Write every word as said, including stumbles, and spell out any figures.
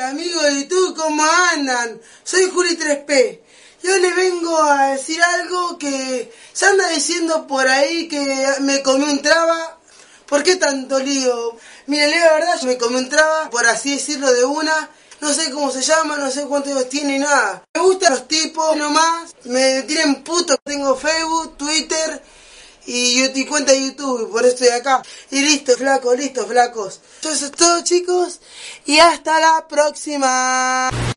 amigos de YouTube, ¿cómo andan? Soy Juli tres P. Yo les vengo a decir algo que se anda diciendo por ahí, que me comí un traba. ¿Por qué tanto lío? Miren, la verdad, yo me comí un traba, por así decirlo de una. No sé cómo se llama, no sé cuántos años tiene ni nada. Me gustan los tipos nomás, me tienen puto. Tengo Facebook, Twitter y YouTube, cuenta de YouTube, por eso estoy acá. Y listo, flacos, listo, flacos. Eso es todo, chicos, y hasta la próxima.